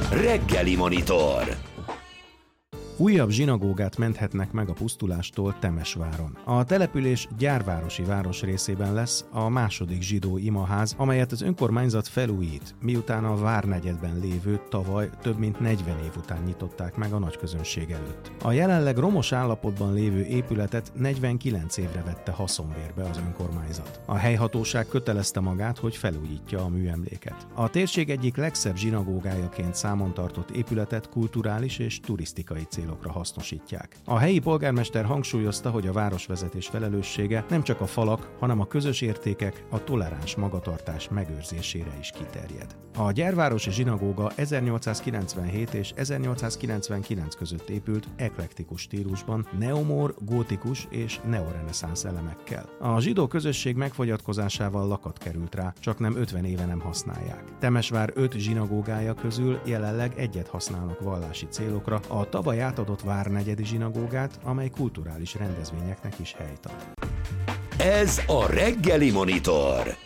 Reggeli Monitor. Újabb zsinagógát menthetnek meg a pusztulástól Temesváron. A település gyárvárosi városrészében lesz a második zsidó imaház, amelyet az önkormányzat felújít, miután a várnegyedben lévő tavaly több mint 40 év után nyitották meg a nagyközönség előtt. A jelenleg romos állapotban lévő épületet 49 évre vette haszonbérbe az önkormányzat. A helyhatóság kötelezte magát, hogy felújítja a műemléket. A térség egyik legszebb zsinagógájaként számon tartott épületet kulturális és turisztikai célokra hasznosítják. A helyi polgármester hangsúlyozta, hogy a városvezetés felelőssége nem csak a falak, hanem a közös értékek, a toleráns magatartás megőrzésére is kiterjed. A gyárvárosi zsinagóga 1897 és 1899 között épült eklektikus stílusban, neomór, gótikus és neoreneszánsz elemekkel. A zsidó közösség megfogyatkozásával lakat került rá, csak nem 50 éve nem használják. Temesvár 5 zsinagógája közül jelenleg egyet használnak vallási célokra, a tavaly átadott várnegyedi zsinagógát, amely kulturális rendezvényeknek is helyt ad. Ez a Reggeli Monitor.